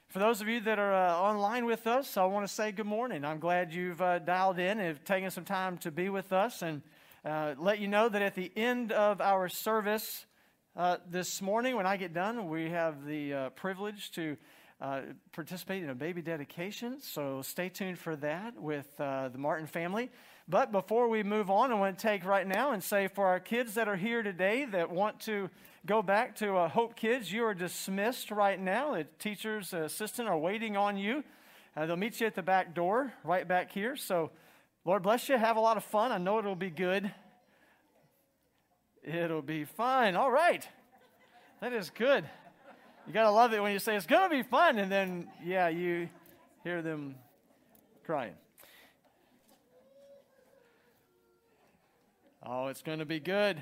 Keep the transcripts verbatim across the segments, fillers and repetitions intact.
For those of you that are uh, online with us, I want to say good morning. I'm glad you've uh, dialed in and have taken some time to be with us, and uh, let you know that at the end of our service uh, this morning, when I get done, we have the uh, privilege to uh, participate in a baby dedication, so stay tuned for that with uh, the Martin family. But before we move on, I want to take right now and say for our kids that are here today that want to go back to uh, Hope Kids, you are dismissed right now. The teachers, uh, assistant are waiting on you. Uh, they'll meet you at the back door, right back here. So, Lord bless you. Have a lot of fun. I know it'll be good. It'll be fun. All right. That is good. You got to love it when you say it's going to be fun, and then, yeah, you hear them crying. Oh, it's going to be good.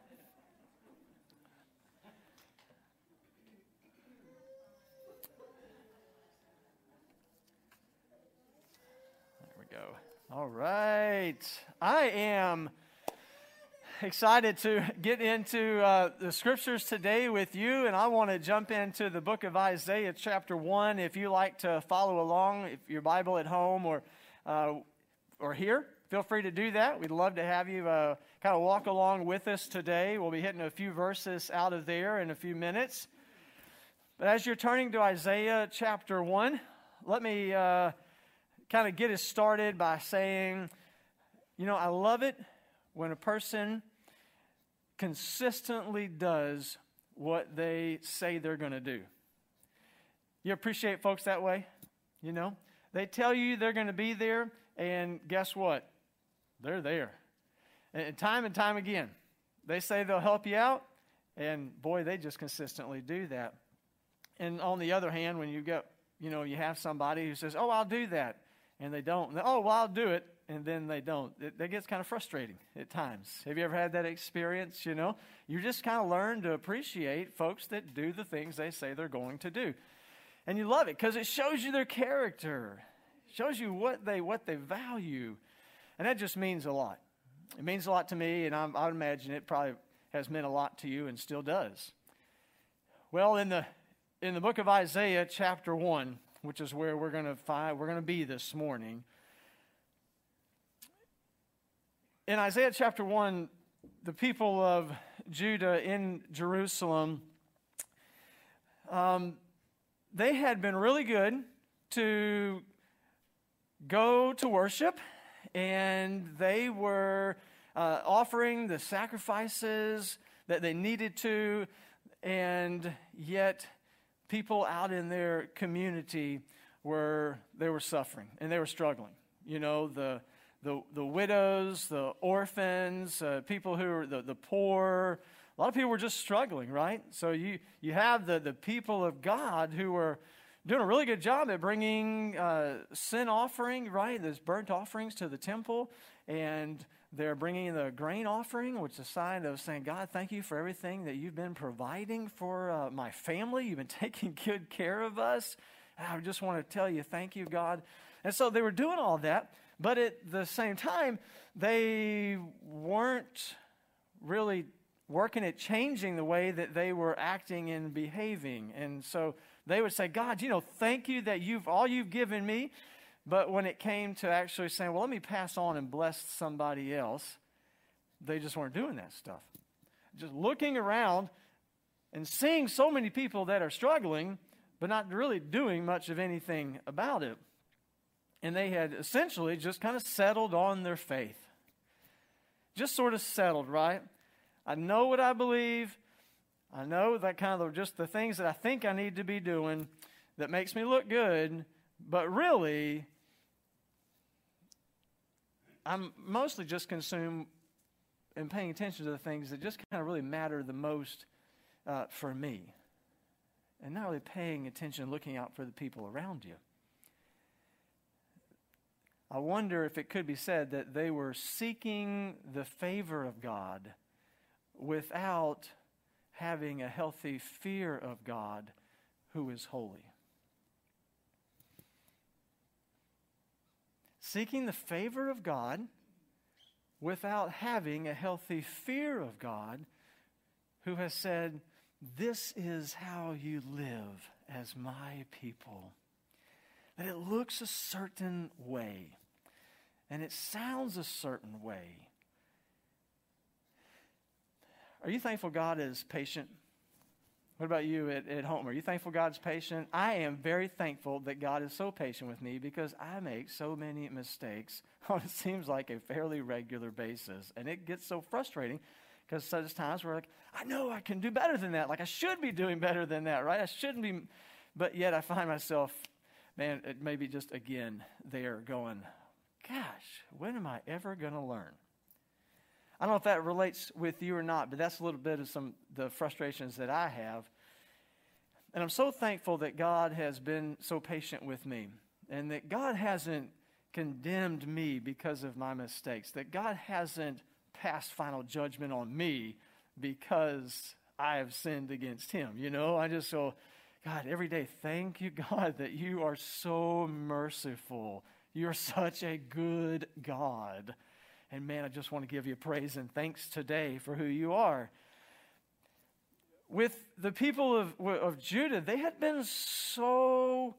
All right. I am excited to get into uh, the scriptures today with you, and I want to jump into the book of Isaiah chapter one. If you like to follow along, if your Bible at home or uh, or here, feel free to do that. We'd love to have you uh, kind of walk along with us today. We'll be hitting a few verses out of there in a few minutes. But as you're turning to Isaiah chapter one, let me Uh, kind of get us started by saying, you know, I love it when a person consistently does what they say they're going to do. You appreciate folks that way? You know, they tell you they're going to be there, and guess what? They're there. And time and time again, they say they'll help you out, and boy, they just consistently do that. And on the other hand, when you go, you know, you have somebody who says, oh, I'll do that. And they don't. And oh, well, I'll do it. And then they don't. It, that gets kind of frustrating at times. Have you ever had that experience? You know, you just kind of learn to appreciate folks that do the things they say they're going to do. And you love it because it shows you their character. It shows you what they what they value. And that just means a lot. It means a lot to me, and I'm, I would imagine it probably has meant a lot to you and still does. Well, in the in the book of Isaiah, chapter one, which is where we're going to find we're going to be this morning. In Isaiah chapter one, the people of Judah in Jerusalem, um, they had been really good to go to worship, and they were uh, offering the sacrifices that they needed to, and yet people out in their community were, they were suffering and they were struggling. You know, the the, the widows, the orphans, uh, people who are the, the poor. A lot of people were just struggling, right? So you, you have the, the people of God who were doing a really good job at bringing uh, sin offering, right? There's burnt offerings to the temple, and they're bringing the grain offering, which is a sign of saying, God, thank you for everything that you've been providing for uh, my family. You've been taking good care of us. I just want to tell you, thank you, God. And so they were doing all that, but at the same time, they weren't really working at changing the way that they were acting and behaving. And so they would say, God, you know, thank you that you've all you've given me. But when it came to actually saying, well, let me pass on and bless somebody else, they just weren't doing that stuff. Just looking around and seeing so many people that are struggling, but not really doing much of anything about it. And they had essentially just kind of settled on their faith. Just sort of settled, right? I know what I believe. I know that kind of just the things that I think I need to be doing that makes me look good. But really, I'm mostly just consumed in paying attention to the things that just kind of really matter the most uh, for me. And not really paying attention, looking out for the people around you. I wonder if it could be said that they were seeking the favor of God without having a healthy fear of God who is holy. Seeking the favor of God without having a healthy fear of God who has said, this is how you live as my people. That it looks a certain way, and it sounds a certain way. Are you thankful God is patient? What about you at, at home? Are you thankful God's patient? I am very thankful that God is so patient with me because I make so many mistakes on it seems like a fairly regular basis. And it gets so frustrating because there's times where like, I know I can do better than that. Like I should be doing better than that, right? I shouldn't be. But yet I find myself, man, it maybe just again there going, gosh, when am I ever going to learn? I don't know if that relates with you or not, but that's a little bit of some the frustrations that I have. And I'm so thankful that God has been so patient with me and that God hasn't condemned me because of my mistakes, that God hasn't passed final judgment on me because I have sinned against him. You know, I just go, God, every day, thank you, God, that you are so merciful. You're such a good God. And man, I just want to give you praise and thanks today for who you are. With the people of, of Judah, they had been so,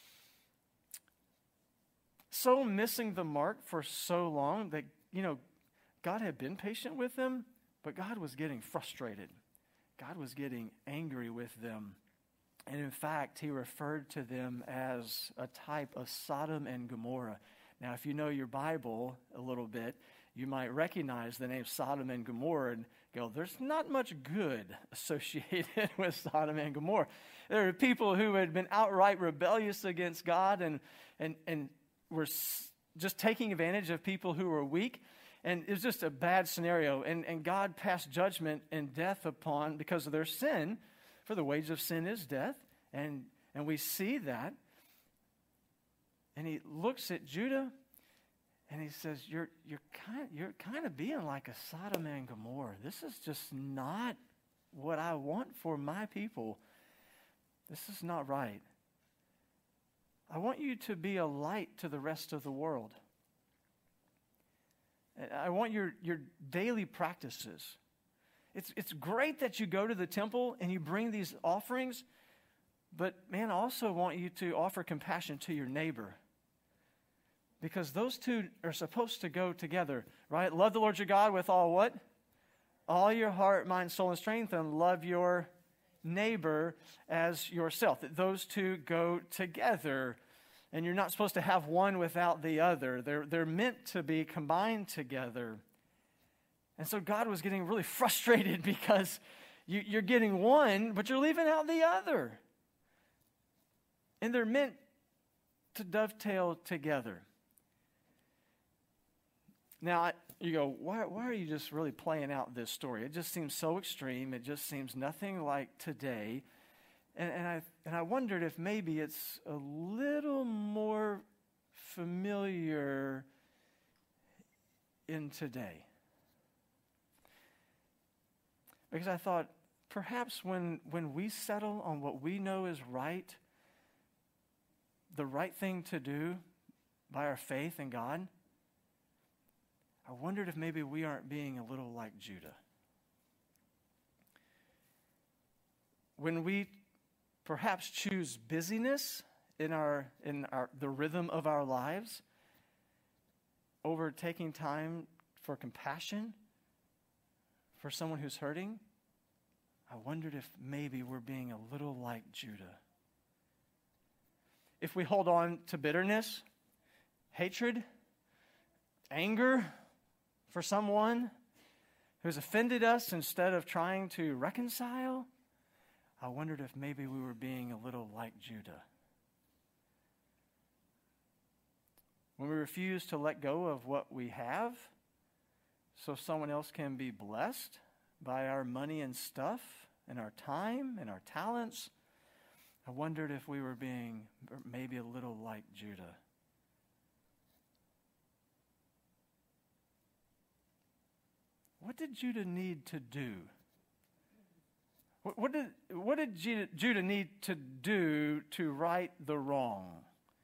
so missing the mark for so long that, you know, God had been patient with them, but God was getting frustrated. God was getting angry with them. And in fact, he referred to them as a type of Sodom and Gomorrah. Now, if you know your Bible a little bit, you might recognize the name Sodom and Gomorrah and go, there's not much good associated with Sodom and Gomorrah. There are people who had been outright rebellious against God and, and, and were just taking advantage of people who were weak. And it was just a bad scenario. And, and God passed judgment and death upon, because of their sin, for the wages of sin is death. And, and we see that. And he looks at Judah and he says, you're, you're, kind, you're kind of being like a Sodom and Gomorrah. This is just not what I want for my people. This is not right. I want you to be a light to the rest of the world. I want your, your daily practices. It's, it's great that you go to the temple and you bring these offerings, but man, I also want you to offer compassion to your neighbor. Because those two are supposed to go together, right? Love the Lord your God with all what? All your heart, mind, soul, and strength, and love your neighbor as yourself. Those two go together, and you're not supposed to have one without the other. They're, they're meant to be combined together. And so God was getting really frustrated because you, you're getting one, but you're leaving out the other. And they're meant to dovetail together. Now, you go, why, why are you just really playing out this story? It just seems so extreme. It just seems nothing like today. And, and, I, and I wondered if maybe it's a little more familiar in today. Because I thought, perhaps when, when we settle on what we know is right, the right thing to do by our faith in God, I wondered if maybe we aren't being a little like Judah. When we perhaps choose busyness in our in our the rhythm of our lives over taking time for compassion for someone who's hurting, I wondered if maybe we're being a little like Judah. If we hold on to bitterness, hatred, anger for someone who's offended us instead of trying to reconcile, I wondered if maybe we were being a little like Judah. When we refuse to let go of what we have so someone else can be blessed by our money and stuff and our time and our talents, I wondered if we were being maybe a little like Judah. What did Judah need to do? What, what did, what did Judah, Judah need to do to right the wrong?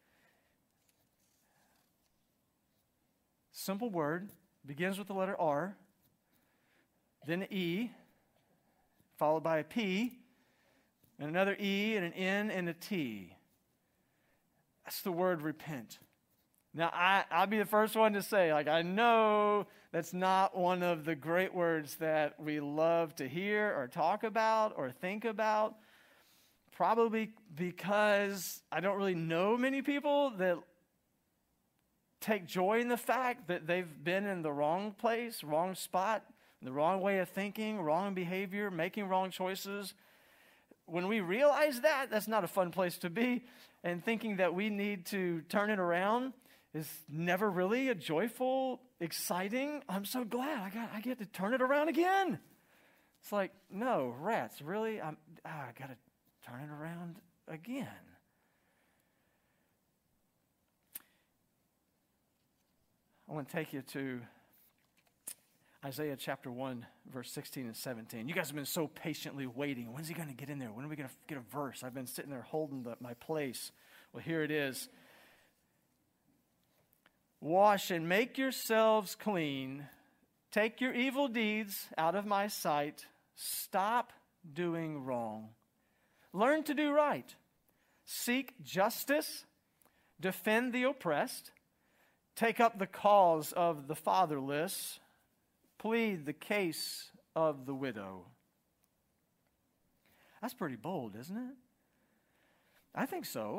Simple word, begins with the letter R, then E, followed by a P, and another E and an N and a T. That's the word repent. Now, I, I'll be the first one to say, like, I know that's not one of the great words that we love to hear or talk about or think about, probably because I don't really know many people that take joy in the fact that they've been in the wrong place, wrong spot, the wrong way of thinking, wrong behavior, making wrong choices. When we realize that, that's not a fun place to be, and thinking that we need to turn it around is never really a joyful, exciting, I'm so glad I got I get to turn it around again. It's like, no, rats, really? I'm, ah, I got to turn it around again. I want to take you to Isaiah chapter one, verse sixteen and seventeen. You guys have been so patiently waiting. When's he going to get in there? When are we going to get a verse? I've been sitting there holding the, my place. Well, here it is. Wash and make yourselves clean. Take your evil deeds out of my sight. Stop doing wrong. Learn to do right. Seek justice. Defend the oppressed. Take up the cause of the fatherless. Plead the case of the widow. That's pretty bold, isn't it? I think so.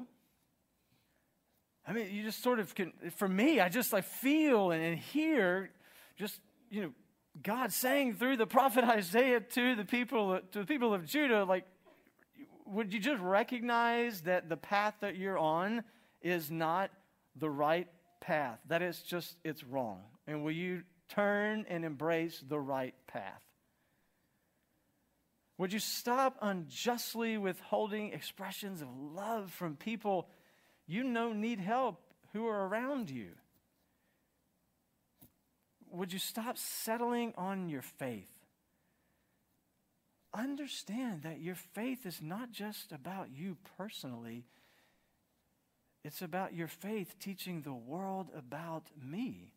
I mean, you just sort of can, for me, I just like feel and, and hear just, you know, God saying through the prophet Isaiah to the people, to the people of Judah, like, would you just recognize that the path that you're on is not the right path? That is just, it's wrong. And will you turn and embrace the right path? Would you stop unjustly withholding expressions of love from people you know need help who are around you? Would you stop settling on your faith? Understand that your faith is not just about you personally. It's about your faith teaching the world about me.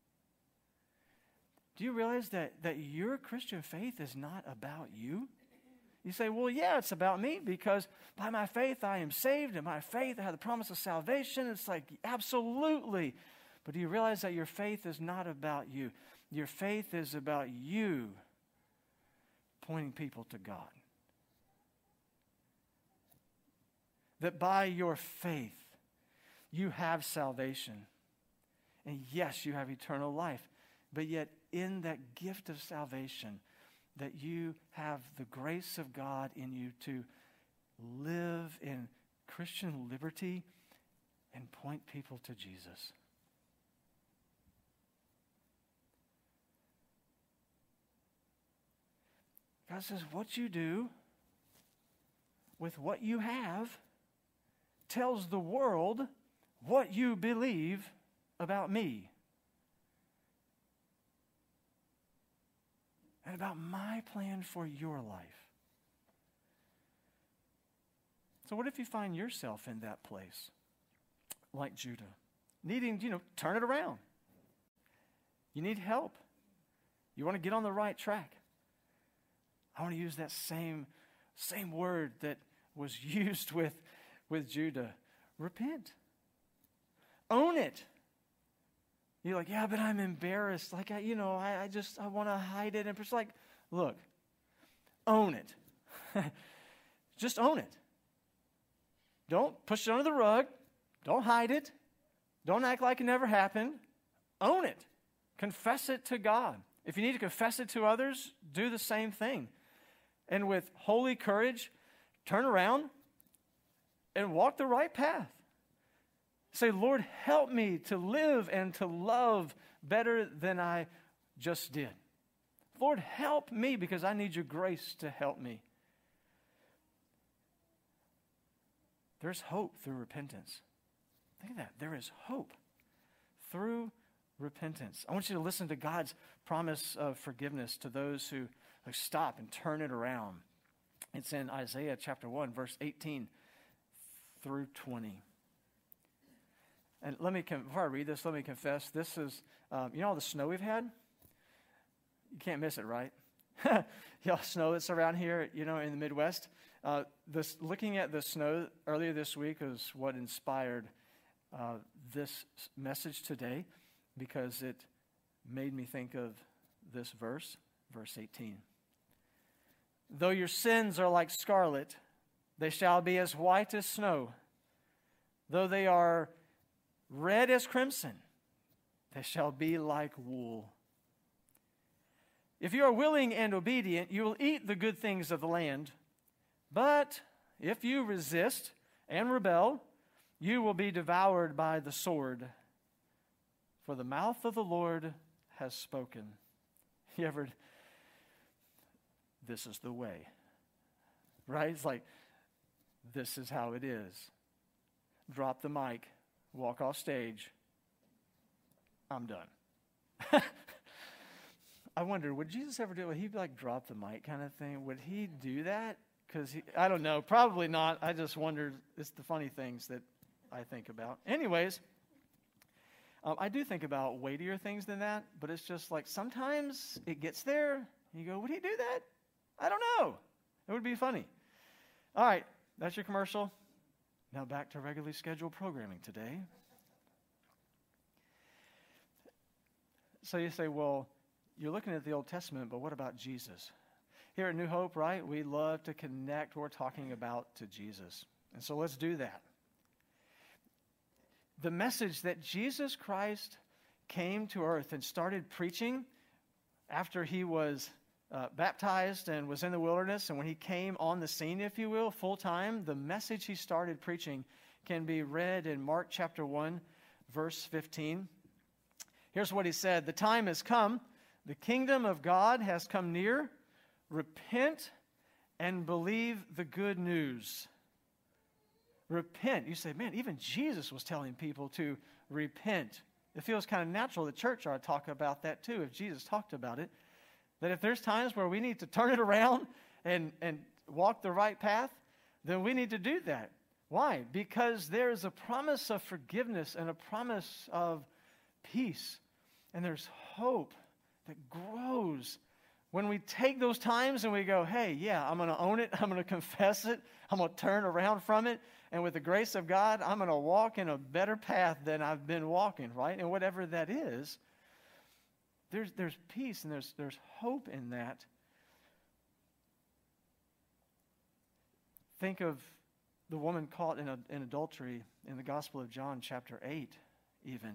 Do you realize that, that your Christian faith is not about you? You say, well, yeah, it's about me because by my faith I am saved, and by faith I have the promise of salvation. It's like, absolutely. But do you realize that your faith is not about you? Your faith is about you pointing people to God. That by your faith you have salvation. And yes, you have eternal life. But yet in that gift of salvation, that you have the grace of God in you to live in Christian liberty and point people to Jesus. God says, what you do with what you have tells the world what you believe about me. And about my plan for your life. So what if you find yourself in that place, like Judah, needing, you know, turn it around? You need help. You want to get on the right track. I want to use that same, same word that was used with, with Judah. Repent. Own it. You're like, yeah, but I'm embarrassed. Like, I, you know, I, I just, I want to hide it. And it's like, look, own it. Just own it. Don't push it under the rug. Don't hide it. Don't act like it never happened. Own it. Confess it to God. If you need to confess it to others, do the same thing. And with holy courage, turn around and walk the right path. Say, Lord, help me to live and to love better than I just did. Lord, help me because I need your grace to help me. There's hope through repentance. Think of that. There is hope through repentance. I want you to listen to God's promise of forgiveness to those who like, stop and turn it around. It's in Isaiah chapter one, verse eighteen through twenty. And let me, before I read this, let me confess, this is, um, you know all the snow we've had? You can't miss it, right? You know, snow that's around here, you know, in the Midwest. Uh, this looking at the snow earlier this week is what inspired uh, this message today, because it made me think of this verse, verse eighteen. Though your sins are like scarlet, they shall be as white as snow. Though they are red as crimson, they shall be like wool. If you are willing and obedient, you will eat the good things of the land. But if you resist and rebel, you will be devoured by the sword. For the mouth of the Lord has spoken. You ever, this is the way, right? It's like, this is how it is. Drop the mic, walk off stage. I'm done. I wonder, would Jesus ever do it? Would he like drop the mic kind of thing? Would he do that? Because I don't know, probably not. I just wondered. It's the funny things that I think about. Anyways, um, I do think about weightier things than that, but it's just like sometimes it gets there, and you go, would he do that? I don't know. It would be funny. All right, that's your commercial. Now back to regularly scheduled programming today. So you say, well, you're looking at the Old Testament, but what about Jesus? Here at New Hope, right, we love to connect what we're talking about to Jesus. And so let's do that. The message that Jesus Christ came to earth and started preaching after he was uh, baptized and was in the wilderness, and when he came on the scene, if you will, full time, the message he started preaching can be read in Mark chapter one, verse fifteen. Here's what he said: "The time has come, the kingdom of God has come near. Repent and believe the good news." Repent. You say, man, even Jesus was telling people to repent. It feels kind of natural the church ought to talk about that too, if Jesus talked about it. That if there's times where we need to turn it around and, and walk the right path, then we need to do that. Why? Because there's a promise of forgiveness and a promise of peace. And there's hope that grows when we take those times and we go, hey, yeah, I'm going to own it. I'm going to confess it. I'm going to turn around from it. And with the grace of God, I'm going to walk in a better path than I've been walking, right? And whatever that is, there's there's peace and there's there's hope in that. Think of the woman caught in, a, in adultery in the Gospel of John, chapter eight, even.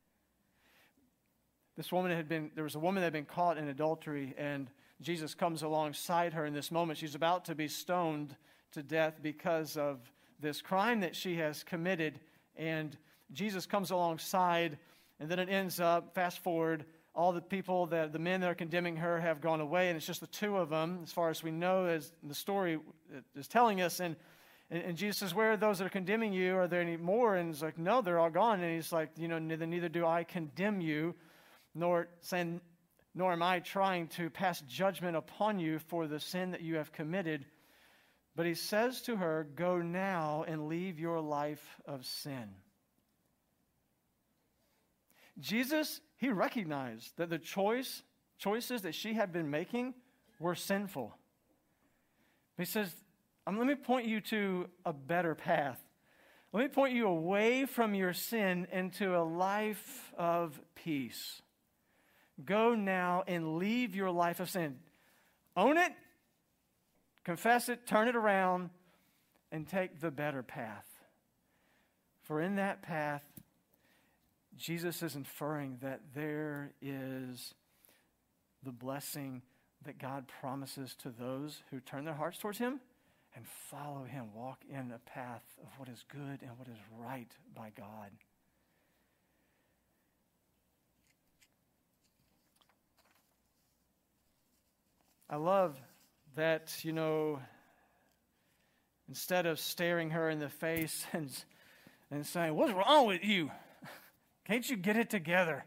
This woman had been, there was a woman that had been caught in adultery, and Jesus comes alongside her in this moment. She's about to be stoned to death because of this crime that she has committed, and Jesus comes alongside, and then it ends up, fast forward, all the people, that the men that are condemning her have gone away, and it's just the two of them, as far as we know, as the story is telling us, and And, and Jesus says, where are those that are condemning you? Are there any more? And he's like, no, they're all gone. And he's like, you know, neither, neither do I condemn you, nor saying, nor am I trying to pass judgment upon you for the sin that you have committed. But he says to her, go now and leave your life of sin. Jesus, he recognized that the choice, choices that she had been making were sinful. He says, Um, let me point you to a better path. Let me point you away from your sin into a life of peace. Go now and leave your life of sin. Own it, confess it, turn it around, and take the better path. For in that path, Jesus is inferring that there is the blessing that God promises to those who turn their hearts towards him and follow him, walk in a path of what is good and what is right by God. I love that, you know, instead of staring her in the face and, and saying, what's wrong with you? Can't you get it together?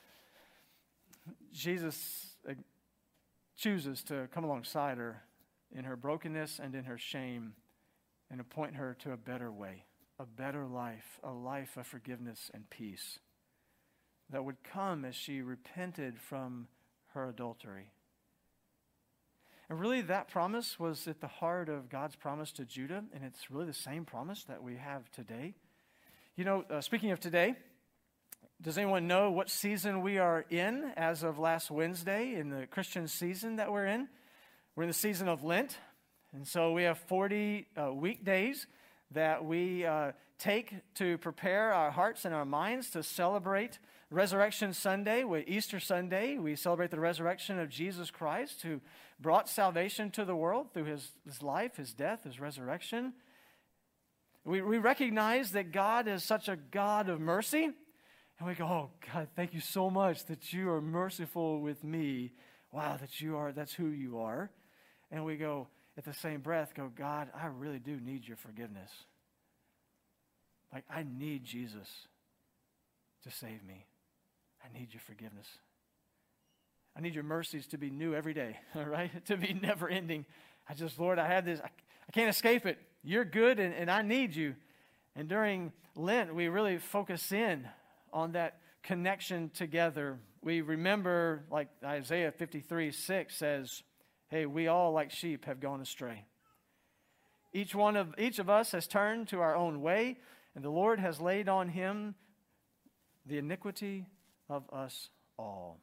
Jesus chooses to come alongside her in her brokenness and in her shame, and to point her to a better way, a better life, a life of forgiveness and peace that would come as she repented from her adultery. And really that promise was at the heart of God's promise to Judah, and it's really the same promise that we have today. You know, uh, speaking of today, does anyone know what season we are in as of last Wednesday in the Christian season that we're in? We're in the season of Lent, and so we have forty uh, weekdays that we uh, take to prepare our hearts and our minds to celebrate Resurrection Sunday. With Easter Sunday, we celebrate the resurrection of Jesus Christ, who brought salvation to the world through his, his life, his death, his resurrection. We, we recognize that God is such a God of mercy, and we go, oh, God, thank you so much that you are merciful with me. Wow, that you are, that's who you are. And we go, at the same breath, go, God, I really do need your forgiveness. Like, I need Jesus to save me. I need your forgiveness. I need your mercies to be new every day, all right? To be never ending. I just, Lord, I have this, I, I can't escape it. You're good and, and I need you. And during Lent, we really focus in on that connection together. We remember, like Isaiah fifty-three six says, hey, we all like sheep have gone astray. Each one of, each of us has turned to our own way, and the Lord has laid on him the iniquity of us all.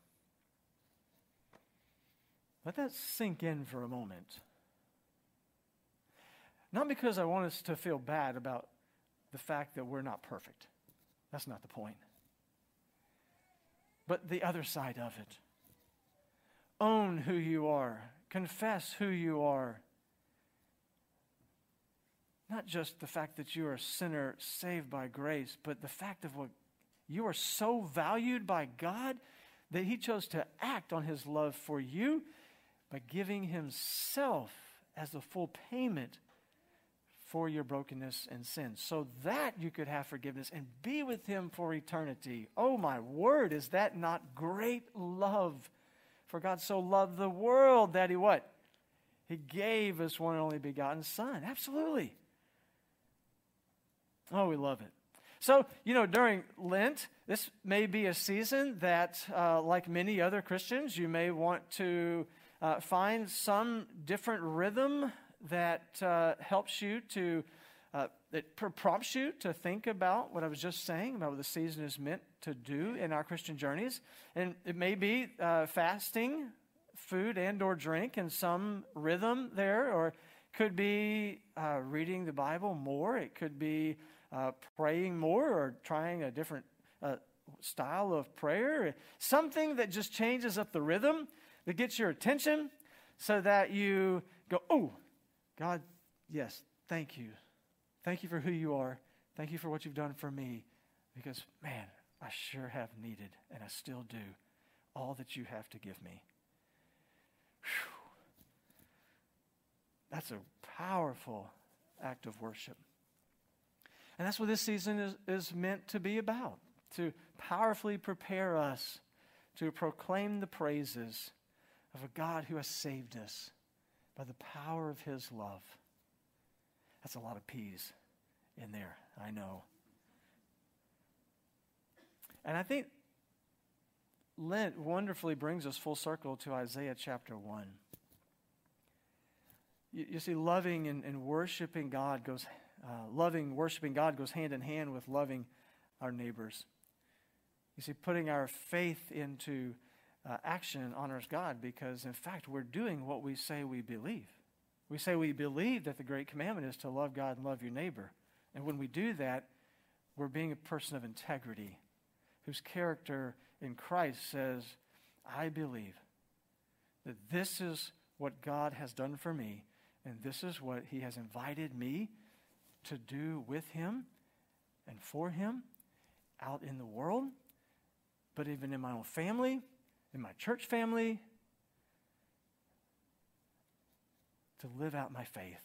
Let that sink in for a moment. Not because I want us to feel bad about the fact that we're not perfect. That's not the point. But the other side of it. Own who you are. Confess who you are. Not just the fact that you are a sinner saved by grace, but the fact of what you are so valued by God that he chose to act on his love for you by giving himself as the full payment for your brokenness and sin, so that you could have forgiveness and be with him for eternity. Oh my word, is that not great love? For God so loved the world that he what? He gave his one and only begotten Son. Absolutely. Oh, we love it. So, you know, during Lent, this may be a season that, uh, like many other Christians, you may want to uh, find some different rhythm that uh, helps you to, uh, that pr- prompts you to think about what I was just saying, about what the season is meant to do in our Christian journeys. And it may be uh, fasting, food and or drink, and some rhythm there, or could be uh, reading the Bible more. It could be uh, praying more or trying a different uh, style of prayer. Something that just changes up the rhythm, that gets your attention so that you go, oh, God, yes, thank you. Thank you for who you are. Thank you for what you've done for me. Because, man, I sure have needed, and I still do, all that you have to give me. Whew. That's a powerful act of worship. And that's what this season is, is meant to be about, to powerfully prepare us to proclaim the praises of a God who has saved us by the power of his love. That's a lot of P's in there, I know. And I think Lent wonderfully brings us full circle to Isaiah chapter one. You, you see, loving and, and worshiping God goes, uh, loving, worshiping God goes hand in hand with loving our neighbors. You see, putting our faith into Uh, action honors God because, in fact, we're doing what we say we believe. We say we believe that the great commandment is to love God and love your neighbor. And when we do that, we're being a person of integrity whose character in Christ says, I believe that this is what God has done for me, and this is what he has invited me to do with him and for him out in the world, but even in my own family, in my church family, to live out my faith.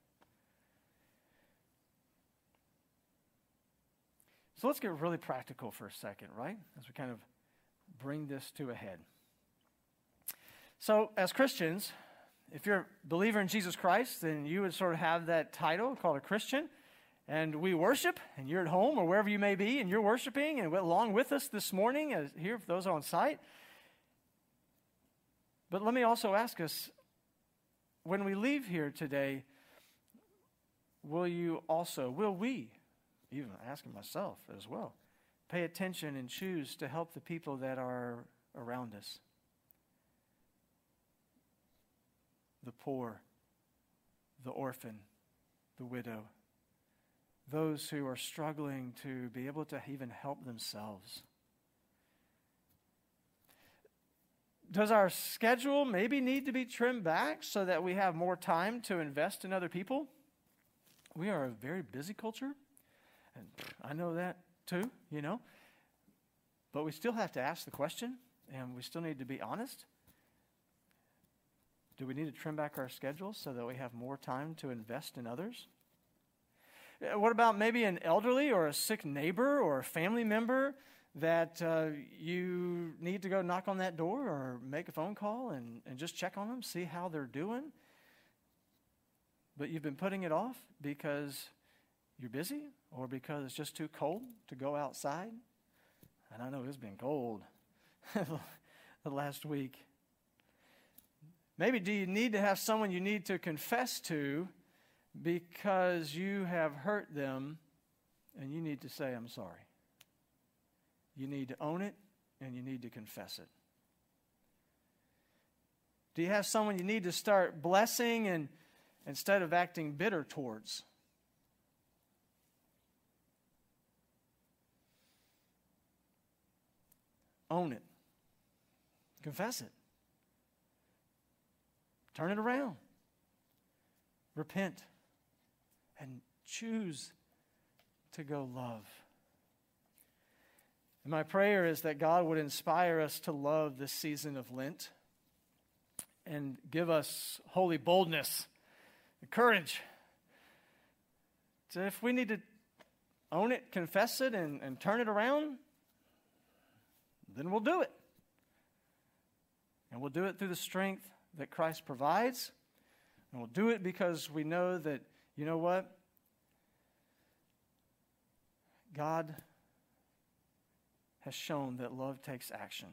So let's get really practical for a second, right? As we kind of bring this to a head. So as Christians, if you're a believer in Jesus Christ, then you would sort of have that title called a Christian. And we worship, and you're at home or wherever you may be, and you're worshiping, and along with us this morning, as here for those on site. But let me also ask us, when we leave here today, will you also, will we, even asking myself as well, pay attention and choose to help the people that are around us? The poor, the orphan, the widow, those who are struggling to be able to even help themselves. Does our schedule maybe need to be trimmed back so that we have more time to invest in other people? We are a very busy culture, and I know that too, you know. But we still have to ask the question, and we still need to be honest. Do we need to trim back our schedules so that we have more time to invest in others? What about maybe an elderly or a sick neighbor or a family member that uh, you need to go knock on that door or make a phone call and, and just check on them, see how they're doing? But you've been putting it off because you're busy or because it's just too cold to go outside? And I know it's been cold the last week. Maybe do you need to have someone you need to confess to because you have hurt them and you need to say, I'm sorry. You need to own it and you need to confess it. Do you have someone you need to start blessing and instead of acting bitter towards? Own it. Confess it. Turn it around. Repent. And choose to go love. And my prayer is that God would inspire us to love this season of Lent and give us holy boldness and courage. So if we need to own it, confess it, and, and turn it around, then we'll do it. And we'll do it through the strength that Christ provides. And we'll do it because we know that, you know what? God has shown that love takes action.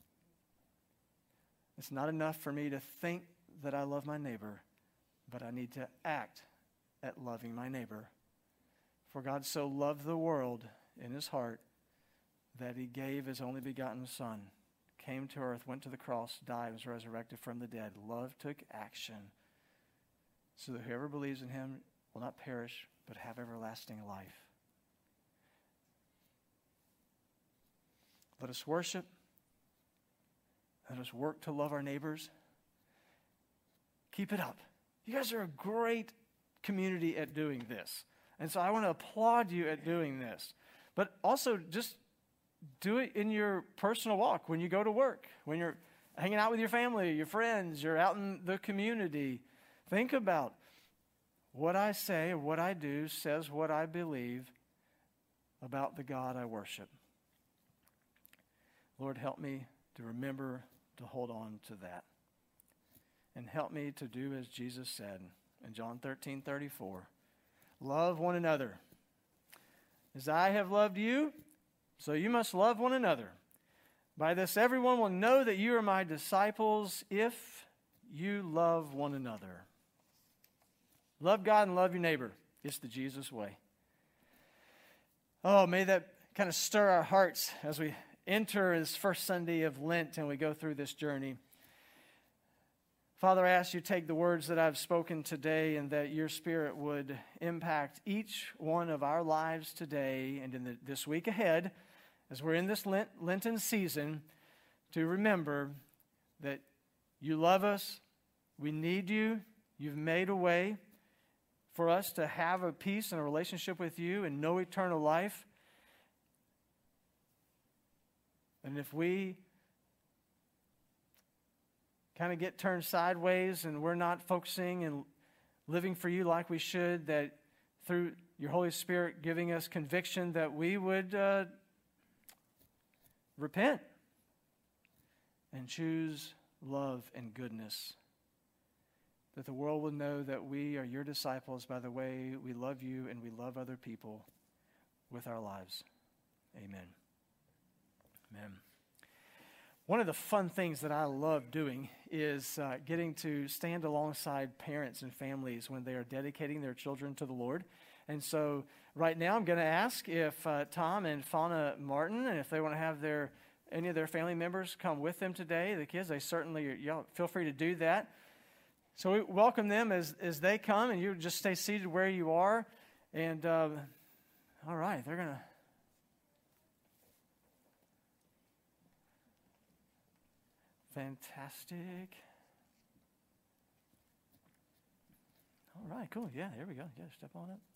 It's not enough for me to think that I love my neighbor, but I need to act at loving my neighbor. For God so loved the world in his heart that he gave his only begotten Son, came to earth, went to the cross, died, was resurrected from the dead. Love took action so that whoever believes in him will not perish but have everlasting life. Let us worship. Let us work to love our neighbors. Keep it up. You guys are a great community at doing this. And so I want to applaud you at doing this. But also just do it in your personal walk when you go to work, when you're hanging out with your family, your friends, you're out in the community. Think about what I say or what I do says what I believe about the God I worship. Lord, help me to remember to hold on to that. And help me to do as Jesus said in John thirteen thirty-four. Love one another. As I have loved you, so you must love one another. By this everyone will know that you are my disciples if you love one another. Love God and love your neighbor. It's the Jesus way. Oh, may that kind of stir our hearts as we enter this first Sunday of Lent and we go through this journey. Father, I ask you to take the words that I've spoken today and that your Spirit would impact each one of our lives today and in the, this week ahead as we're in this Lent, Lenten season to remember that you love us, we need you, you've made a way for us to have a peace and a relationship with you and know eternal life. And if we kind of get turned sideways and we're not focusing and living for you like we should, that through your Holy Spirit giving us conviction that we would uh, repent and choose love and goodness. That the world will know that we are your disciples by the way we love you and we love other people with our lives. Amen. Amen. One of the fun things that I love doing is uh, getting to stand alongside parents and families when they are dedicating their children to the Lord. And so right now I'm going to ask if uh, Tom and Fauna Martin, and if they want to have their any of their family members come with them today, the kids, they certainly, y'all feel free to do that. So we welcome them as, as they come, and you just stay seated where you are. And uh, all right, they're going to... Fantastic. All right, cool. Yeah, here we go. Yeah, step on up.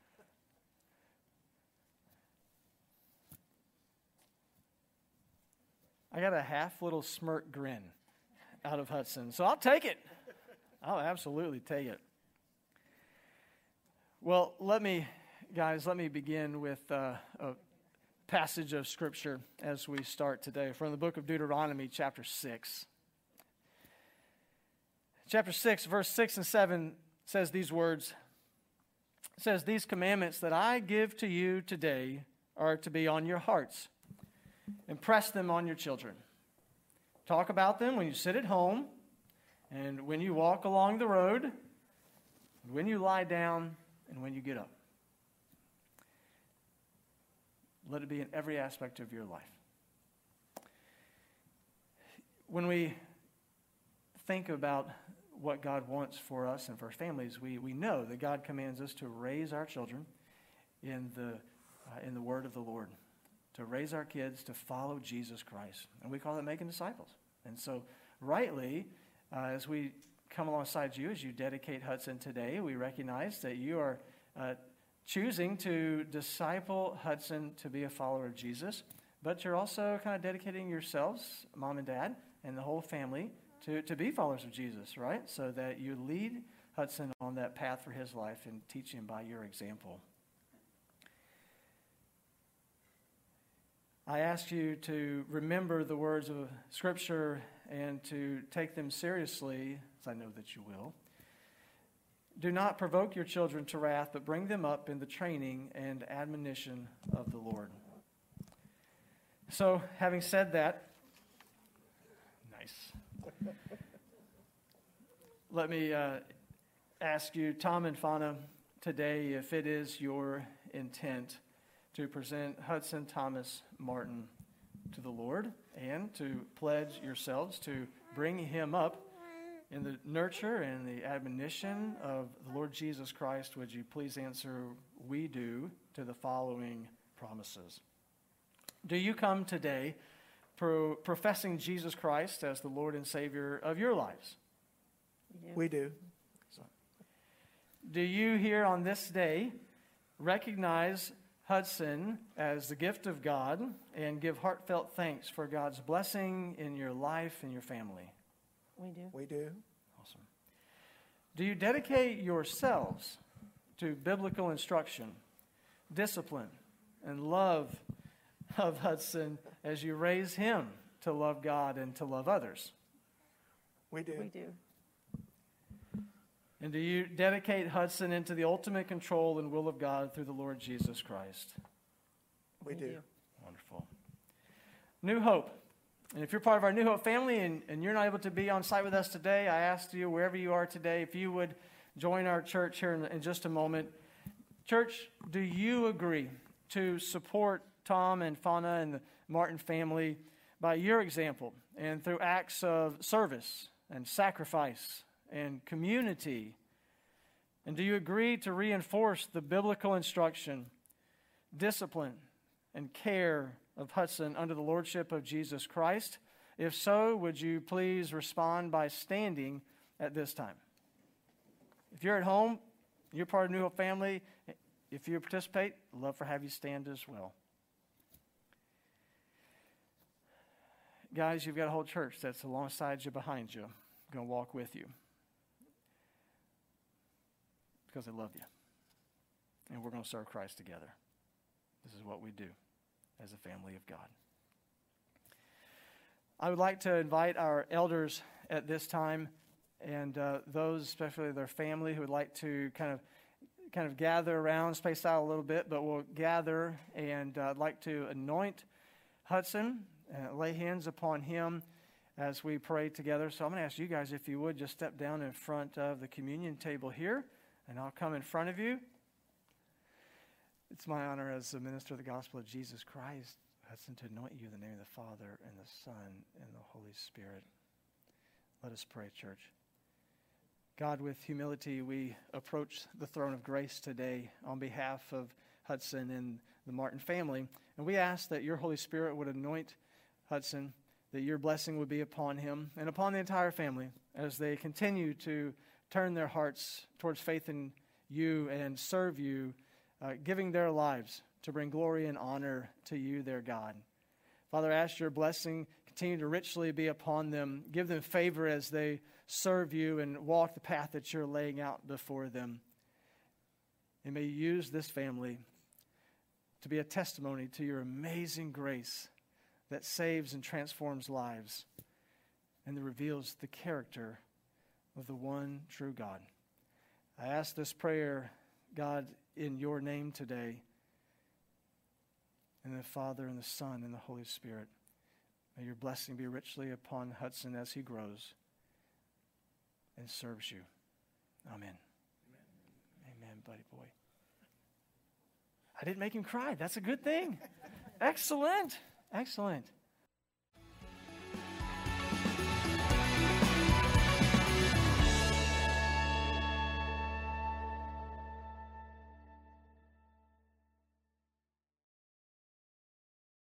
I got a half little smirk grin out of Hudson, so I'll take it. I'll absolutely take it. Well, let me, guys, let me begin with uh, a passage of Scripture as we start today from the book of Deuteronomy, chapter six. Chapter six, verse six and seven says these words. It says, "These commandments that I give to you today are to be on your hearts. Impress them on your children. Talk about them when you sit at home, and when you walk along the road, when you lie down, and when you get up. Let it be in every aspect of your life." When we think about what God wants for us and for families, we, we know that God commands us to raise our children in the, uh, in the word of the Lord, to raise our kids to follow Jesus Christ. And we call that making disciples. And so rightly, uh, as we come alongside you, as you dedicate Hudson today, we recognize that you are uh, choosing to disciple Hudson to be a follower of Jesus, but you're also kind of dedicating yourselves, mom and dad, and the whole family to, to be followers of Jesus, right? So that you lead Hudson on that path for his life and teach him by your example. I ask you to remember the words of Scripture and to take them seriously, as I know that you will. "Do not provoke your children to wrath, but bring them up in the training and admonition of the Lord." So, having said that, nice. Let me uh, ask you, Tom and Fauna, today, if it is your intent to present Hudson Thomas Martin to the Lord and to pledge yourselves to bring him up in the nurture and the admonition of the Lord Jesus Christ, would you please answer, "We do," to the following promises. Do you come today pro- professing Jesus Christ as the Lord and Savior of your lives? We do. So, do you here on this day recognize Hudson as the gift of God and give heartfelt thanks for God's blessing in your life and your family? We do. We do. Awesome. Do you dedicate yourselves to biblical instruction, discipline, and love of Hudson as you raise him to love God and to love others? We do. We do. And do you dedicate Hudson into the ultimate control and will of God through the Lord Jesus Christ? We do. Wonderful. New Hope. And if you're part of our New Hope family and, and you're not able to be on site with us today, I ask you, wherever you are today, if you would join our church here in, in just a moment. Church, do you agree to support Tom and Fauna and the Martin family by your example and through acts of service and sacrifice and community? And do you agree to reinforce the biblical instruction, discipline, and care of Hudson under the lordship of Jesus Christ? If so, would you please respond by standing at this time? If you're at home, you're part of New Hope family, if you participate, I'd love to have you stand as well. Guys, you've got a whole church that's alongside you, behind you, going to walk with you because they love you. And we're going to serve Christ together. This is what we do as a family of God. I would like to invite our elders at this time and uh, those, especially their family, who would like to kind of kind of gather around, spaced out a little bit, but we'll gather, and uh, I'd like to anoint Hudson uh, lay hands upon him as we pray together. So I'm going to ask you guys, if you would, just step down in front of the communion table here, and I'll come in front of you. It's my honor as the minister of the gospel of Jesus Christ, Hudson, to anoint you in the name of the Father and the Son and the Holy Spirit. Let us pray, church. God, with humility, we approach the throne of grace today on behalf of Hudson and the Martin family. And we ask that your Holy Spirit would anoint Hudson, that your blessing would be upon him and upon the entire family as they continue to turn their hearts towards faith in you and serve you, uh, giving their lives to bring glory and honor to you, their God. Father, I ask your blessing continue to richly be upon them. Give them favor as they serve you and walk the path that you're laying out before them. And may you use this family to be a testimony to your amazing grace that saves and transforms lives and that reveals the character of the one true God. I ask this prayer, God, in your name today, in the Father and the Son and the Holy Spirit. May your blessing be richly upon Hudson as he grows and serves you. Amen. Amen, Amen buddy boy. I didn't make him cry. That's a good thing. Excellent. Excellent.